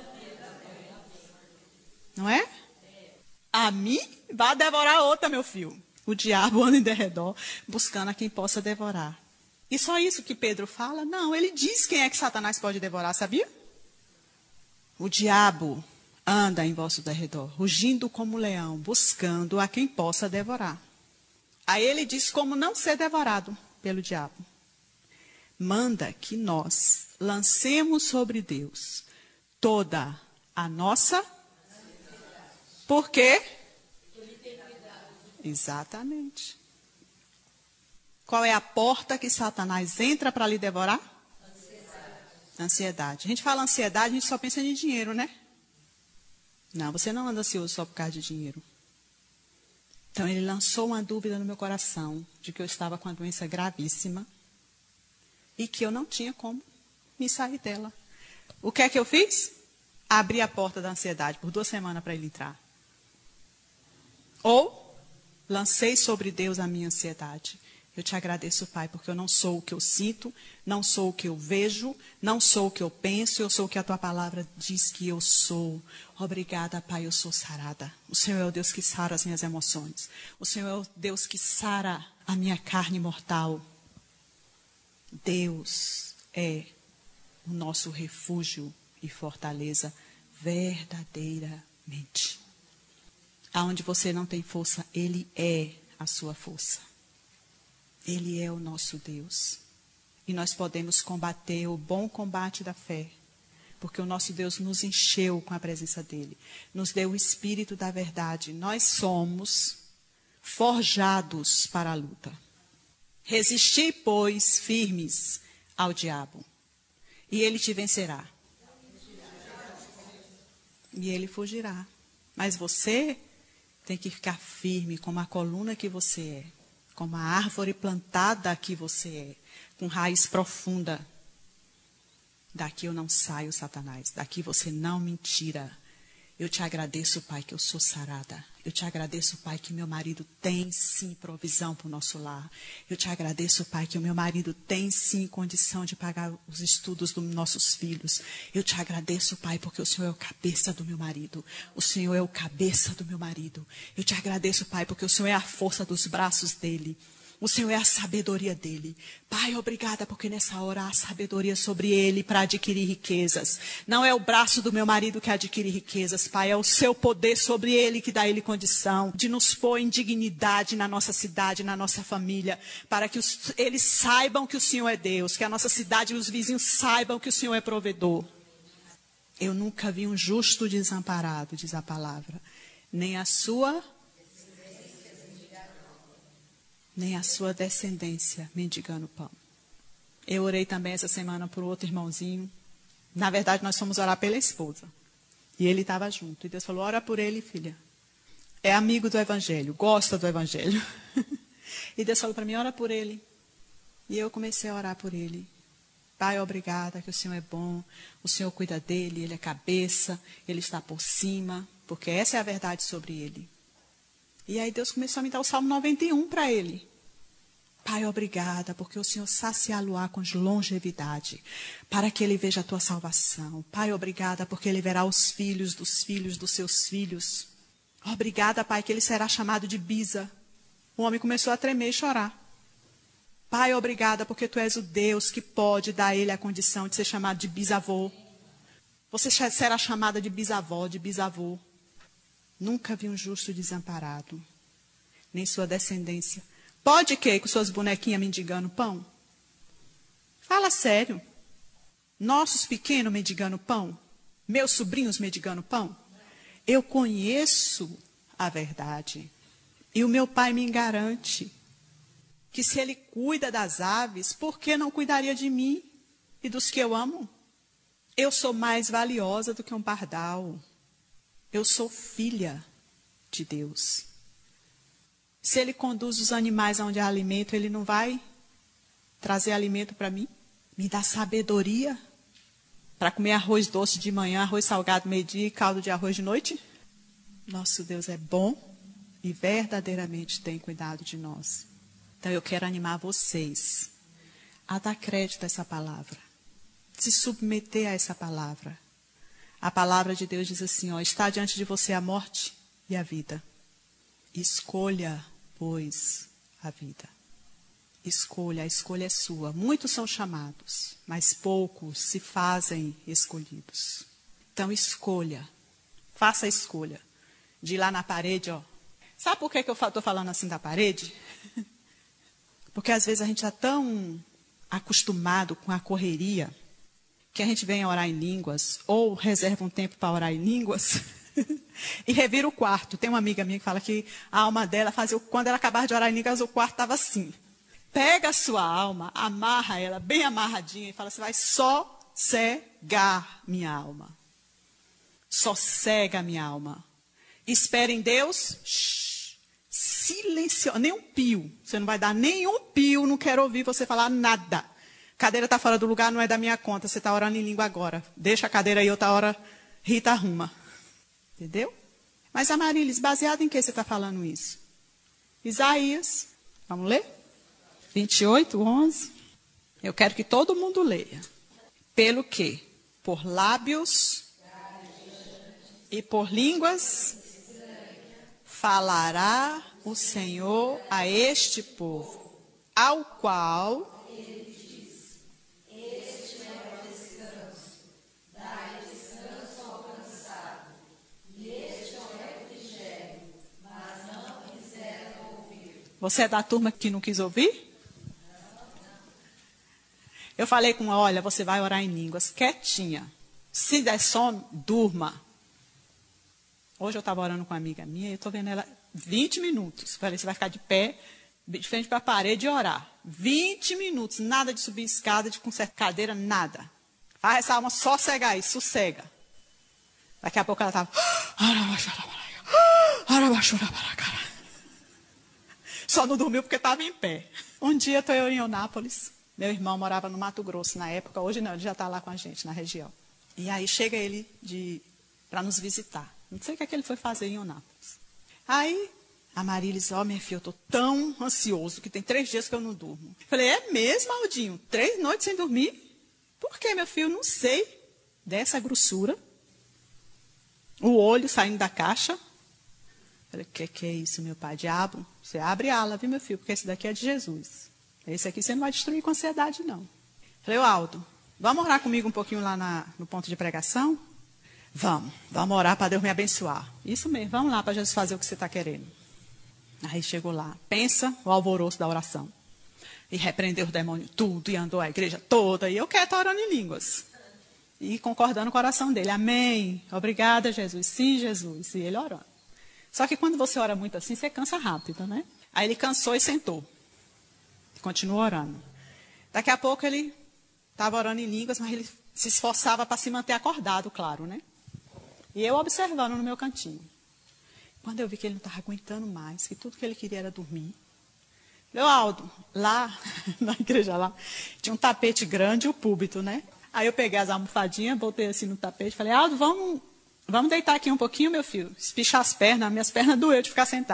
Não é? A mim vai devorar a outra, meu filho. O diabo anda em derredor buscando a quem possa devorar. E só isso que Pedro fala? Não, ele diz quem é que Satanás pode devorar, sabia? O diabo anda em vosso derredor, rugindo como leão, buscando a quem possa devorar. Aí ele diz como não ser devorado pelo diabo. Manda que nós lancemos sobre Deus toda a nossa... Por quê? Exatamente. Qual é a porta que Satanás entra para lhe devorar? Ansiedade. Ansiedade. A gente fala ansiedade, a gente só pensa em dinheiro, né? Não, você não anda ansioso só por causa de dinheiro. Então, ele lançou uma dúvida no meu coração de que eu estava com uma doença gravíssima e que eu não tinha como me sair dela. O que é que eu fiz? Abri a porta da ansiedade por duas semanas para ele entrar. Ou lancei sobre Deus a minha ansiedade. Eu te agradeço, Pai, porque eu não sou o que eu sinto, não sou o que eu vejo, não sou o que eu penso, eu sou o que a tua palavra diz que eu sou. Obrigada, Pai, eu sou sarada. O Senhor é o Deus que sara as minhas emoções. O Senhor é o Deus que sara a minha carne mortal. Deus é o nosso refúgio e fortaleza verdadeiramente. Aonde você não tem força, Ele é a sua força. Ele é o nosso Deus. E nós podemos combater o bom combate da fé. Porque o nosso Deus nos encheu com a presença dEle. Nos deu o Espírito da verdade. Nós somos forjados para a luta. Resisti, pois, firmes ao diabo. E ele te vencerá. E ele fugirá. Mas você tem que ficar firme como a coluna que você é. Como a árvore plantada que você é. Com raiz profunda. Daqui eu não saio, Satanás. Daqui você não me tira. Eu te agradeço, Pai, que eu sou sarada. Eu te agradeço, Pai, que meu marido tem sim provisão para o nosso lar. Eu te agradeço, Pai, que o meu marido tem sim condição de pagar os estudos dos nossos filhos. Eu te agradeço, Pai, porque o Senhor é o cabeça do meu marido. O Senhor é o cabeça do meu marido. Eu te agradeço, Pai, porque o Senhor é a força dos braços dele. O Senhor é a sabedoria dele. Pai, obrigada, porque nessa hora há sabedoria sobre ele para adquirir riquezas. Não é o braço do meu marido que adquire riquezas, Pai. É o seu poder sobre ele que dá a ele condição de nos pôr em dignidade na nossa cidade, na nossa família. Para que os, eles saibam que o Senhor é Deus. Que a nossa cidade e os vizinhos saibam que o Senhor é provedor. Eu nunca vi um justo desamparado, diz a palavra. Nem a sua... nem a sua descendência mendigando pão. Eu orei também essa semana por outro irmãozinho. Na verdade, nós fomos orar pela esposa. E ele estava junto. E Deus falou, ora por ele, filha. É amigo do evangelho, gosta do evangelho. E Deus falou para mim, ora por ele. E eu comecei a orar por ele. Pai, obrigada, que o Senhor é bom. O Senhor cuida dele, ele é cabeça, ele está por cima. Porque essa é a verdade sobre ele. E aí Deus começou a me dar o Salmo noventa e um para ele. Pai, obrigada, porque o Senhor saciá-lo-á com longevidade, para que ele veja a tua salvação. Pai, obrigada, porque ele verá os filhos dos filhos dos seus filhos. Obrigada, Pai, que ele será chamado de Bisa. O homem começou a tremer e chorar. Pai, obrigada, porque tu és o Deus que pode dar a ele a condição de ser chamado de bisavô. Você será chamada de bisavó, de bisavô. Nunca vi um justo desamparado, nem sua descendência. Pode que com suas bonequinhas mendigando pão? Fala sério. Nossos pequenos mendigando pão? Meus sobrinhos mendigando pão? Eu conheço a verdade. E o meu pai me garante que se ele cuida das aves, por que não cuidaria de mim e dos que eu amo? Eu sou mais valiosa do que um pardal. Eu sou filha de Deus. Se ele conduz os animais aonde há alimento, ele não vai trazer alimento para mim? Me dá sabedoria para comer arroz doce de manhã, arroz salgado meio-dia e caldo de arroz de noite? Nosso Deus é bom e verdadeiramente tem cuidado de nós. Então eu quero animar vocês a dar crédito a essa palavra, se submeter a essa palavra. A palavra de Deus diz assim, ó, está diante de você a morte e a vida. Escolha, pois, a vida. Escolha, a escolha é sua. Muitos são chamados, mas poucos se fazem escolhidos. Então escolha, faça a escolha de ir lá na parede, ó. Sabe por que que eu estou falando assim da parede? Porque às vezes a gente está tão acostumado com a correria que a gente vem orar em línguas ou reserva um tempo para orar em línguas e revira o quarto. Tem uma amiga minha que fala que a alma dela fazia, quando ela acabava de orar em línguas, o quarto estava assim. Pega a sua alma, amarra ela bem amarradinha e fala assim, vai sossegar minha alma. Sossega minha alma. Espera em Deus. Shhh, silencio, nem um pio. Você não vai dar nenhum pio, não quero ouvir você falar nada. Cadeira está fora do lugar, não é da minha conta. Você está orando em língua agora. Deixa a cadeira aí, outra hora Rita arruma. Entendeu? Mas, Amarilis, baseado em que você está falando isso? Isaías, vamos ler? vinte e oito, onze. Eu quero que todo mundo leia. Pelo quê? Por lábios e por línguas falará o Senhor a este povo, ao qual Você é da turma que não quis ouvir? Eu falei com ela, olha, você vai orar em línguas, quietinha. Se der sono, durma. Hoje eu estava orando com uma amiga minha e eu estou vendo ela vinte minutos. Falei, você vai ficar de pé, de frente para a parede e orar. vinte minutos, nada de subir escada, de consertar cadeira, nada. Faz essa alma sossegar aí, sossega. Daqui a pouco ela estava... Só não dormiu porque estava em pé. Um dia estou eu em Eunápolis. Meu irmão morava no Mato Grosso na época. Hoje não, ele já está lá com a gente, na região. E aí chega ele para nos visitar. Não sei o que é que ele foi fazer em Eunápolis. Aí a Marilis, ó, oh, minha filha, eu estou tão ansioso que tem três dias que eu não durmo. Falei, é mesmo, Aldinho? Três noites sem dormir? Por quê, meu filho? Não sei. Dessa grossura. O olho saindo da caixa. Falei, o que, que é isso, meu pai? Diabo, você abre ala, viu, meu filho? Porque esse daqui é de Jesus. Esse aqui você não vai destruir com ansiedade, não. Falei, ô Aldo, vamos orar comigo um pouquinho lá na, no ponto de pregação? Vamos, vamos orar para Deus me abençoar. Isso mesmo, vamos lá para Jesus fazer o que você está querendo. Aí chegou lá, pensa o alvoroço da oração. E repreendeu os demônios tudo, e andou a igreja toda, e eu quero estar orando em línguas. E concordando com a oração dele, amém, obrigada Jesus, sim Jesus, e ele orando. Só que quando você ora muito assim, você cansa rápido, né? Aí ele cansou e sentou. Continuou orando. Daqui a pouco ele estava orando em línguas, mas ele se esforçava para se manter acordado, claro, né? E eu observando no meu cantinho. Quando eu vi que ele não estava aguentando mais, que tudo que ele queria era dormir. Falei, Aldo, lá, na igreja lá, tinha um tapete grande e o púlpito, né? Aí eu peguei as almofadinhas, botei assim no tapete, falei, Aldo, vamos, vamos deitar aqui um pouquinho, meu filho? Espichar as pernas, minhas pernas doeu de ficar sentada.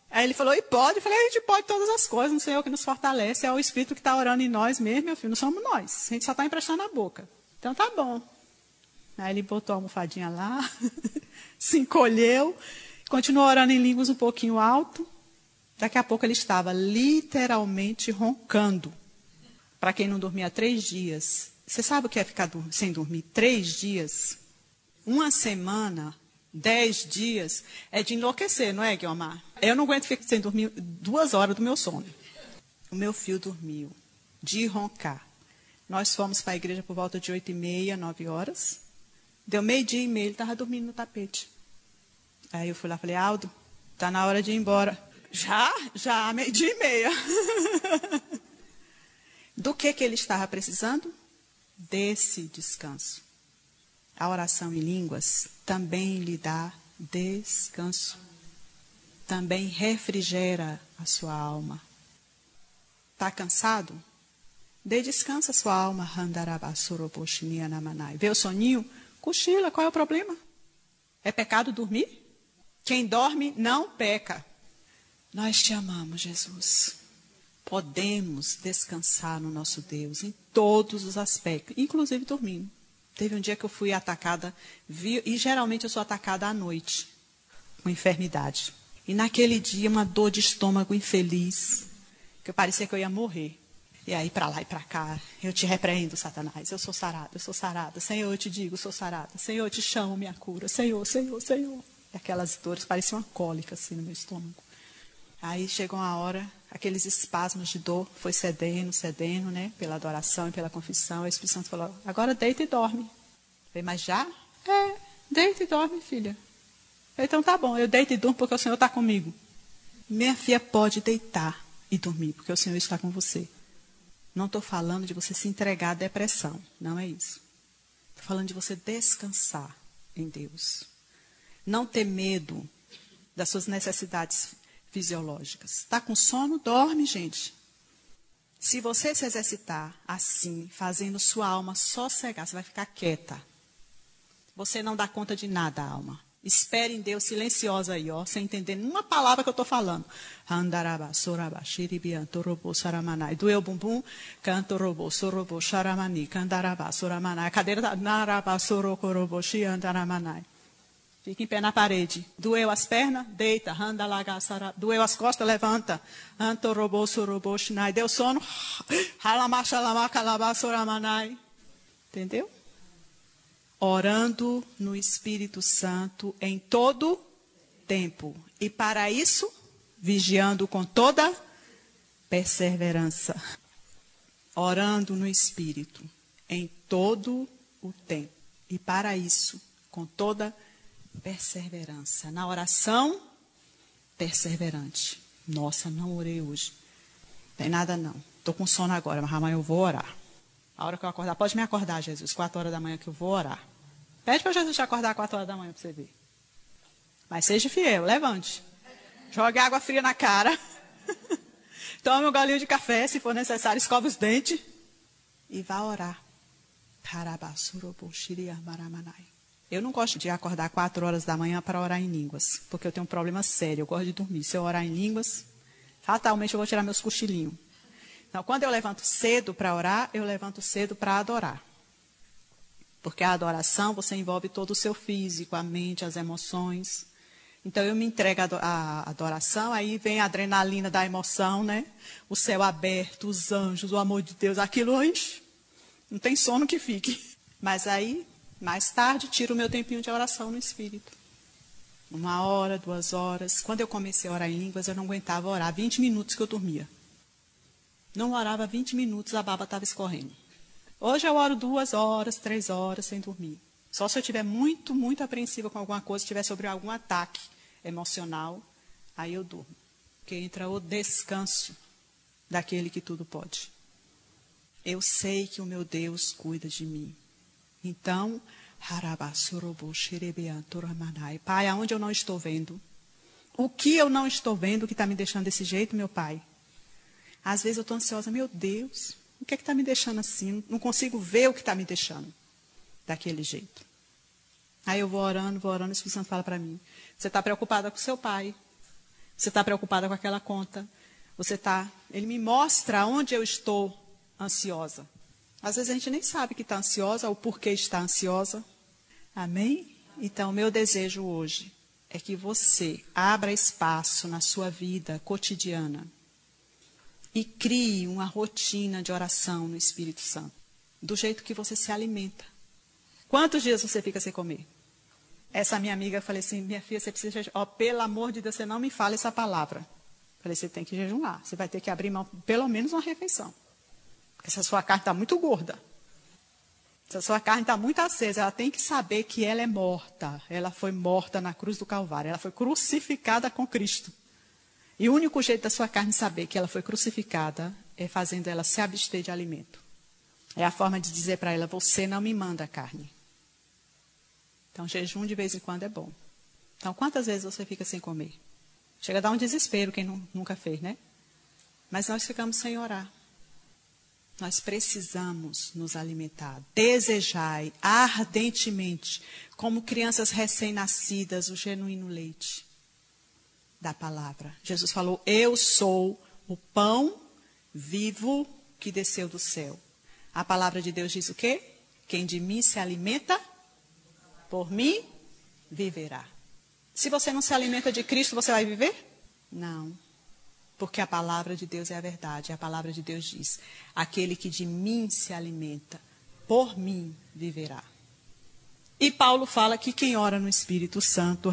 Aí ele falou, e pode? Eu falei, a gente pode todas as coisas, não sei eu que nos fortalece, é o Espírito que está orando em nós mesmo, meu filho, não somos nós. A gente só está emprestando a boca. Então tá bom. Aí ele botou a almofadinha lá, se encolheu, continuou orando em línguas um pouquinho alto. Daqui a pouco ele estava literalmente roncando. Para quem não dormia há três dias, você sabe o que é ficar sem dormir três dias? Uma semana, dez dias, é de enlouquecer, não é, Guilmar? Eu não aguento ficar sem dormir duas horas do meu sono. O meu filho dormiu, de roncar. Nós fomos para a igreja por volta de oito e meia, nove horas. Deu meio-dia e meio, ele estava dormindo no tapete. Aí eu fui lá e falei, Aldo, está na hora de ir embora. Já? Já, meio-dia e meia. Do que, que ele estava precisando? Desse descanso. A oração em línguas também lhe dá descanso. Também refrigera a sua alma. Está cansado? Dê descanso à sua alma. Vê o soninho? Cochila, qual é o problema? É pecado dormir? Quem dorme não peca. Nós te amamos, Jesus. Podemos descansar no nosso Deus em todos os aspectos, inclusive dormindo. Teve um dia que eu fui atacada, vi, e geralmente eu sou atacada à noite, com enfermidade. E naquele dia, uma dor de estômago infeliz, que parecia que eu ia morrer. E aí, para lá e para cá, eu te repreendo, Satanás. Eu sou sarada, eu sou sarada. Senhor, eu te digo, eu sou sarada. Senhor, eu te chamo, minha cura. Senhor, Senhor, Senhor. E aquelas dores pareciam uma cólica assim no meu estômago. Aí chegou uma hora, aqueles espasmos de dor foi cedendo, cedendo, né? Pela adoração e pela confissão. A Espírito Santo falou, agora deita e dorme. Eu falei, mas já? É, deita e dorme, filha. Eu falei, então tá bom, eu deito e durmo porque o Senhor está comigo. Minha filha pode deitar e dormir, porque o Senhor está com você. Não estou falando de você se entregar à depressão, não é isso. Estou falando de você descansar em Deus. Não ter medo das suas necessidades fisiológicas. Está com sono? Dorme, gente. Se você se exercitar assim, fazendo sua alma sossegar, você vai ficar quieta. Você não dá conta de nada, alma. Espere em Deus silenciosa aí, ó, sem entender nenhuma palavra que eu estou falando. Andaraba, soraba, xiribian, torobo, saramanai. Doeu o bumbum? Canto, robo, sorobo, charamani, candaraba, soramanai. A cadeira da naraba, sorocorobo, xiandaramanai. Fica em pé na parede. Doeu as pernas? Deita. Anda, laga, sara. Doeu as costas? Levanta. Anto, robo, sorobo, shinai. Deu sono? Halamacha, lamaka, laba, soramanai. Entendeu? Orando no Espírito Santo em todo tempo. E para isso, vigiando com toda perseverança. Orando no Espírito em todo o tempo. E para isso, com toda perseverança. Na oração, perseverante. Nossa, não orei hoje. Tem nada não. Estou com sono agora, mas amanhã eu vou orar. A hora que eu acordar, pode me acordar, Jesus, quatro horas da manhã que eu vou orar. Pede para Jesus te acordar quatro horas da manhã para você ver. Mas seja fiel, levante. Jogue água fria na cara. Tome um golinho de café, se for necessário, escova os dentes. E vá orar. Eu não gosto de acordar quatro horas da manhã para orar em línguas, porque eu tenho um problema sério, eu gosto de dormir. Se eu orar em línguas, fatalmente eu vou tirar meus cochilinhos. Então, quando eu levanto cedo para orar, eu levanto cedo para adorar. Porque a adoração, você envolve todo o seu físico, a mente, as emoções. Então, eu me entrego à adoração, aí vem a adrenalina da emoção, né? O céu aberto, os anjos, o amor de Deus, aquilo, ixi, não tem sono que fique. Mas aí, mais tarde, tiro o meu tempinho de oração no Espírito. Uma hora, duas horas. Quando eu comecei a orar em línguas, eu não aguentava orar. vinte minutos que eu dormia. Não orava vinte minutos, a baba estava escorrendo. Hoje eu oro duas horas, três horas sem dormir. Só se eu estiver muito, muito apreensiva com alguma coisa, se estiver sobre algum ataque emocional, aí eu durmo. Porque entra o descanso daquele que tudo pode. Eu sei que o meu Deus cuida de mim. Então, Pai, aonde eu não estou vendo? O que eu não estou vendo que está me deixando desse jeito, meu Pai? Às vezes eu estou ansiosa, meu Deus, o que é que está me deixando assim? Não consigo ver o que está me deixando daquele jeito. Aí eu vou orando, vou orando, o Espírito Santo fala para mim, você está preocupada com seu pai. Você está preocupada com aquela conta. Você está... Ele me mostra onde eu estou ansiosa. Às vezes a gente nem sabe que está ansiosa ou por que está ansiosa. Amém? Então, meu desejo hoje é que você abra espaço na sua vida cotidiana e crie uma rotina de oração no Espírito Santo, do jeito que você se alimenta. Quantos dias você fica sem comer? Essa minha amiga, eu falei assim, minha filha, você precisa jejuar. Oh, pelo amor de Deus, você não me fala essa palavra. Eu falei, você tem que jejuar. Você vai ter que abrir mão, pelo menos uma refeição. Porque se a sua carne está muito gorda, se a sua carne está muito acesa, ela tem que saber que ela é morta. Ela foi morta na cruz do Calvário. Ela foi crucificada com Cristo. E o único jeito da sua carne saber que ela foi crucificada é fazendo ela se abster de alimento. É a forma de dizer para ela, você não me manda carne. Então, jejum de vez em quando é bom. Então, quantas vezes você fica sem comer? Chega a dar um desespero quem não, nunca fez, né? Mas nós ficamos sem orar. Nós precisamos nos alimentar. Desejai ardentemente, como crianças recém-nascidas, o genuíno leite da palavra. Jesus falou, eu sou o pão vivo que desceu do céu. A palavra de Deus diz o quê? Quem de mim se alimenta, por mim viverá. Se você não se alimenta de Cristo, você vai viver? Não. Porque a palavra de Deus é a verdade. A palavra de Deus diz, aquele que de mim se alimenta, por mim viverá. E Paulo fala que quem ora no Espírito Santo,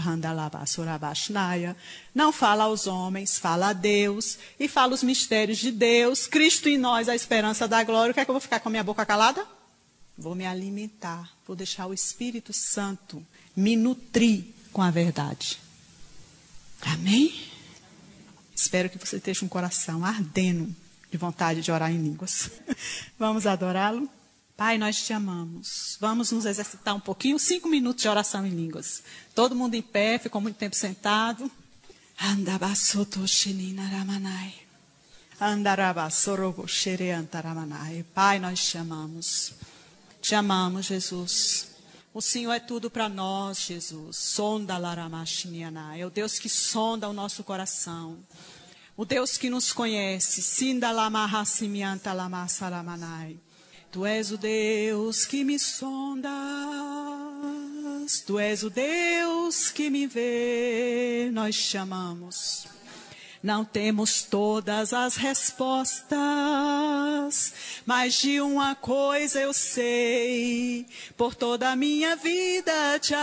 não fala aos homens, fala a Deus, e fala os mistérios de Deus, Cristo em nós, a esperança da glória. Quer que eu vou ficar com a minha boca calada? Vou me alimentar, vou deixar o Espírito Santo me nutrir com a verdade. Amém? Espero que você esteja um coração ardendo de vontade de orar em línguas. Vamos adorá-lo? Pai, nós te amamos. Vamos nos exercitar um pouquinho, cinco minutos de oração em línguas. Todo mundo em pé, ficou muito tempo sentado. Pai, nós te amamos. Te amamos, Jesus. O Senhor é tudo para nós, Jesus. Sonda laramashiniana. É o Deus que sonda o nosso coração. O Deus que nos conhece. Sinda lamarrasimianta lamassaramanai. Tu és o Deus que me sondas. Tu és o Deus que me vê. Nós te amamos. Não temos todas as respostas, mas de uma coisa eu sei, por toda a minha vida te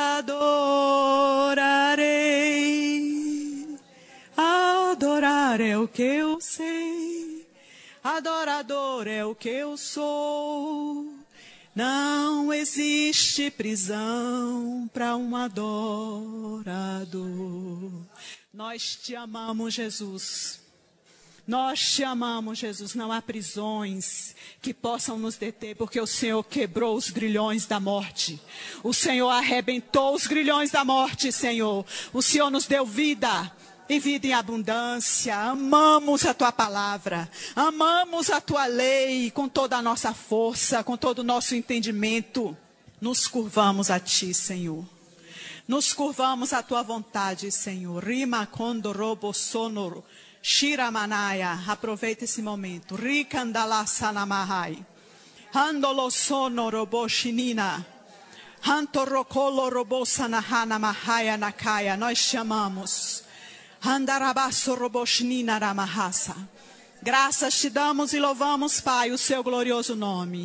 adorarei. Adorar é o que eu sei, adorador é o que eu sou. Não existe prisão para um adorador. Nós te amamos, Jesus. Nós te amamos, Jesus. Não há prisões que possam nos deter, porque o Senhor quebrou os grilhões da morte. O Senhor arrebentou os grilhões da morte, Senhor. O Senhor nos deu vida e vida em abundância. Amamos a tua palavra. Amamos a tua lei com toda a nossa força, com todo o nosso entendimento. Nos curvamos a ti, Senhor. Nos curvamos à tua vontade, Senhor. Rima condorobo sonoro. Shiramanaya. Aproveita esse momento. Rikandala sanamahai. Handolo sonoro boshinina. Hantorokolo robo sanahana mahaya nakaya. Nós chamamos. Handarabasso roboshinina ramahasa. Graças te damos e louvamos, Pai, o seu glorioso nome.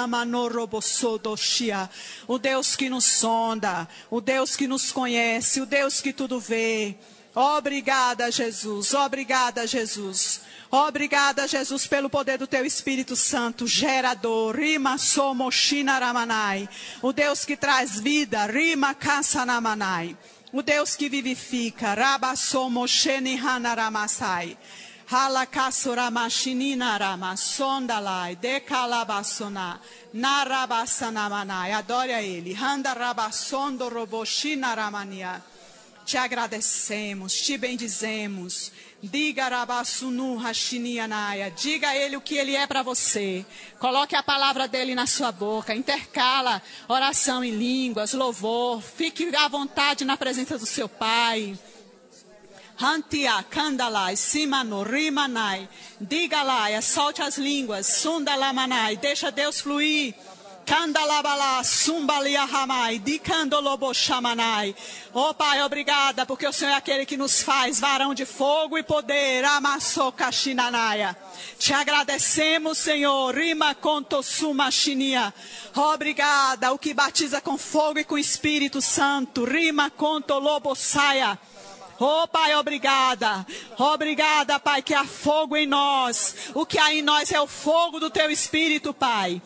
O Deus que nos sonda, o Deus que nos conhece, o Deus que tudo vê. Obrigada, Jesus, obrigada, Jesus. Obrigada, Jesus, pelo poder do teu Espírito Santo, gerador. Rima somoshina ramanai. O Deus que traz vida, rima kasanamanai. O Deus que vivifica, rabasomosheni hanaramasai. Halakasuramachinina rama sondalai decalabassona narabasanamanai. Adore a ele. Handarabasondo roboshina ramania. Te agradecemos, te bendizemos. Diga rabasunu rachinianaya. Diga a ele o que ele é para você. Coloque a palavra dele na sua boca. Intercala oração em línguas, louvor. Fique à vontade na presença do seu Pai. Hantia, Kandalai, Simano, Rimanai, Digalai, solte as línguas, Sundalamanai, deixa Deus fluir. Kandalabala, Sumbalia Ramai, Dikandolobo Shamanai. Oh Pai, obrigada, porque o Senhor é aquele que nos faz varão de fogo e poder. Amasso Kashinanaya. Te agradecemos, Senhor. Rima Konto Suma Shinia. Obrigada, o que batiza com fogo e com Espírito Santo. Rima Konto Lobo Saia. Oh Pai, obrigada, obrigada Pai, que há fogo em nós, o que há em nós é o fogo do Teu Espírito, Pai.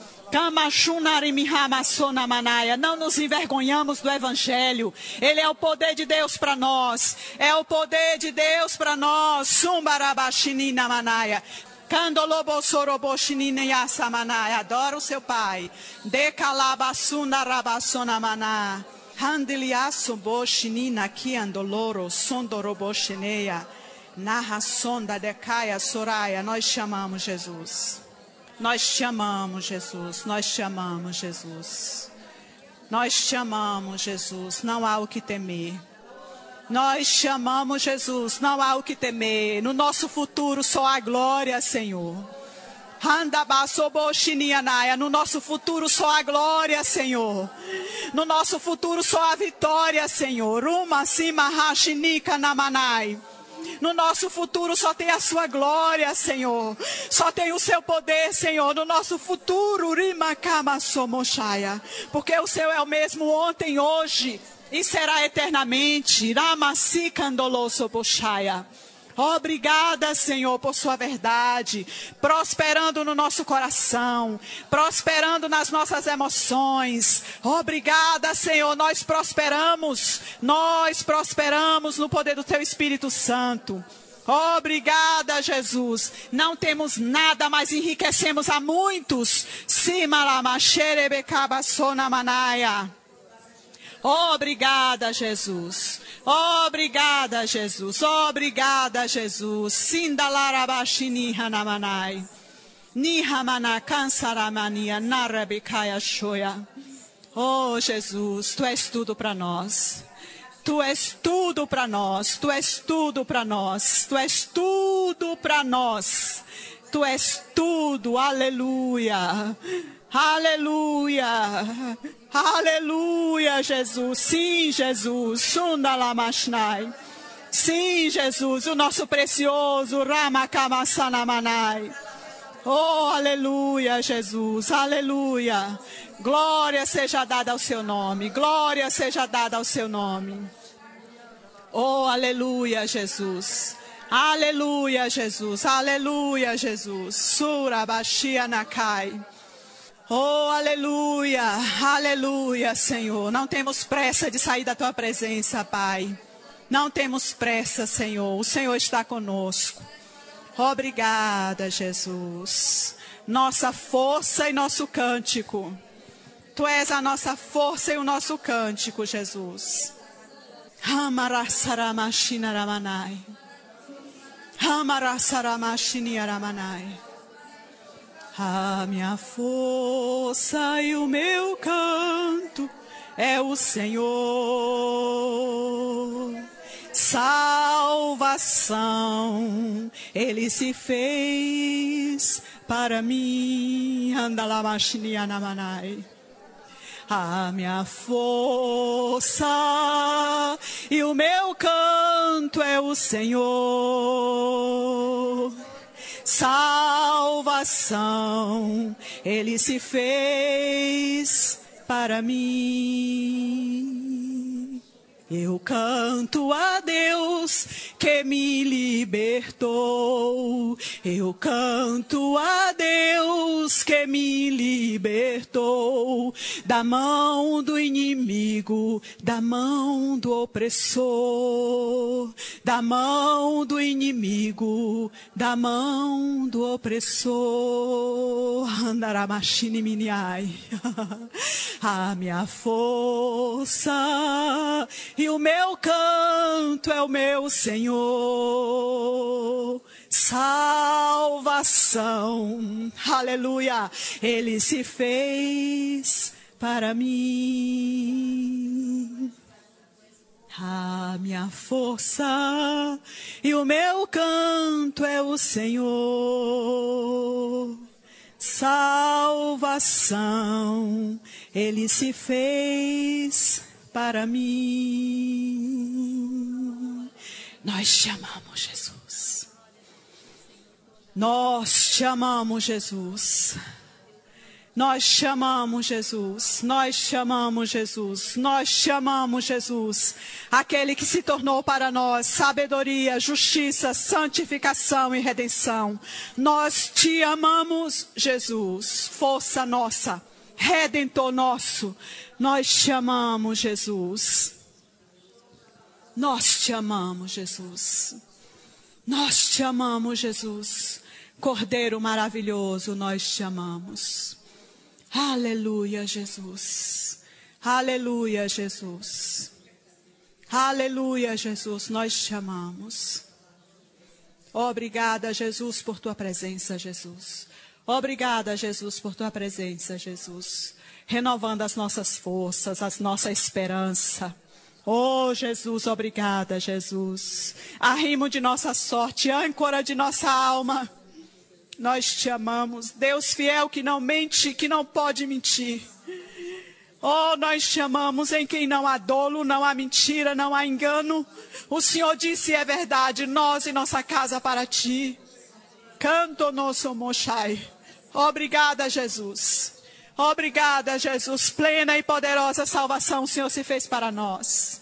Não nos envergonhamos do Evangelho, ele é o poder de Deus para nós, é o poder de Deus para nós. Sumbarabashinina Manaya. Adora o seu Pai. Decalabasuna Rabasona Maná. Handiliaço boshinina aqui andoloro, sondoroboshineia, narra sonda decaia soraya. Nós chamamos Jesus. Nós chamamos Jesus. Nós chamamos Jesus. Nós chamamos Jesus. Não há o que temer. Nós chamamos Jesus. Não há o que temer. No nosso futuro só há glória, Senhor. No nosso futuro só há glória, Senhor. No nosso futuro só há vitória, Senhor. No nosso futuro só tem a sua glória, Senhor. Só tem o seu poder, Senhor. No nosso futuro, porque o Senhor é o mesmo ontem, hoje e será eternamente. Obrigada, Senhor, por sua verdade, prosperando no nosso coração, prosperando nas nossas emoções. Obrigada, Senhor, nós prosperamos, nós prosperamos no poder do Teu Espírito Santo. Obrigada, Jesus. Não temos nada, mas enriquecemos a muitos. Obrigada, Jesus. Obrigada, Jesus. Obrigada, Jesus. Sindalarabashini hanamanai. Nihamana kansaramania narabikaya shoya. Oh, Jesus, Tu és tudo para nós. Tu és tudo para nós. Tu és tudo para nós. Tu és tudo para nós. Tu és tudo. Aleluia. Aleluia. Aleluia, Jesus. Sim, Jesus. Sundalamashnai. Sim, Jesus, o nosso precioso Ramakamasanamanai. Oh, aleluia, Jesus. Aleluia. Glória seja dada ao seu nome. Glória seja dada ao seu nome. Oh, aleluia, Jesus. Aleluia, Jesus. Aleluia, Jesus. Surabashia Nakai. Oh, aleluia, aleluia, Senhor. Não temos pressa de sair da Tua presença, Pai. Não temos pressa, Senhor. O Senhor está conosco. Obrigada, Jesus. Nossa força e nosso cântico. Tu és a nossa força e o nosso cântico, Jesus. Hamarasaramashinaраmanai. Hamarasaramashiniaramanai. A minha força e o meu canto é o Senhor. Salvação Ele se fez para mim. Andalamashniyanamanai. A minha força e o meu canto é o Senhor. Salvação Ele se fez para mim. Eu canto a Deus que me libertou. Eu canto a Deus que me libertou da mão do inimigo, da mão do opressor, da mão do inimigo, da mão do opressor. Andaramashini miniai. A minha força e o meu canto é o meu Senhor. Salvação, aleluia, Ele se fez para mim. A minha força e o meu canto é o Senhor. Salvação, Ele se fez para mim. Nós te amamos, Jesus. Nós te amamos, Jesus. Nós te amamos, Jesus. Nós te amamos, Jesus. Nós te amamos, Jesus. Aquele que se tornou para nós sabedoria, justiça, santificação e redenção. Nós te amamos, Jesus. Força nossa, Redentor nosso. Nós te amamos, Jesus. Nós te amamos, Jesus. Nós te amamos, Jesus. Cordeiro maravilhoso, nós te amamos. Aleluia, Jesus. Aleluia, Jesus. Aleluia, Jesus. Nós te amamos. Obrigada, Jesus, por tua presença, Jesus. Obrigada, Jesus, por tua presença, Jesus. Renovando as nossas forças, a nossa esperança. Oh, Jesus, obrigada, Jesus. Arrimo de nossa sorte, âncora de nossa alma. Nós te amamos, Deus fiel que não mente, que não pode mentir. Oh, nós te amamos, em quem não há dolo, não há mentira, não há engano. O Senhor disse e é verdade, nós e nossa casa para ti. Canto nosso mochai. Obrigada, Jesus. Obrigada, Jesus. Plena e poderosa salvação o Senhor se fez para nós.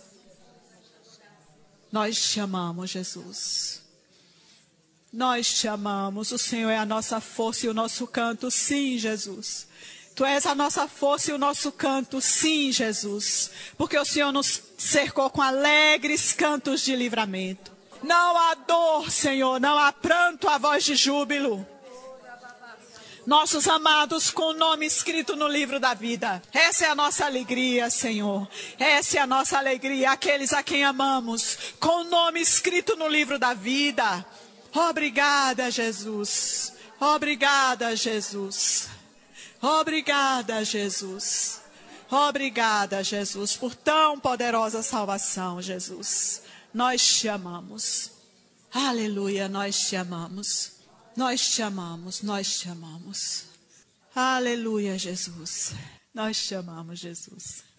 Nós te amamos, Jesus. Nós te amamos, o Senhor é a nossa força e o nosso canto, sim, Jesus. Tu és a nossa força e o nosso canto, sim, Jesus. Porque o Senhor nos cercou com alegres cantos de livramento. Não há dor, Senhor, não há pranto, a voz de júbilo. Nossos amados com o nome escrito no livro da vida. Essa é a nossa alegria, Senhor. Essa é a nossa alegria, aqueles a quem amamos, com o nome escrito no livro da vida. Obrigada, Jesus. Obrigada, Jesus. Obrigada, Jesus. Obrigada, Jesus, por tão poderosa salvação, Jesus. Nós te amamos. Aleluia, nós te amamos. Nós te amamos, nós te amamos. Aleluia, Jesus. Nós te amamos, Jesus.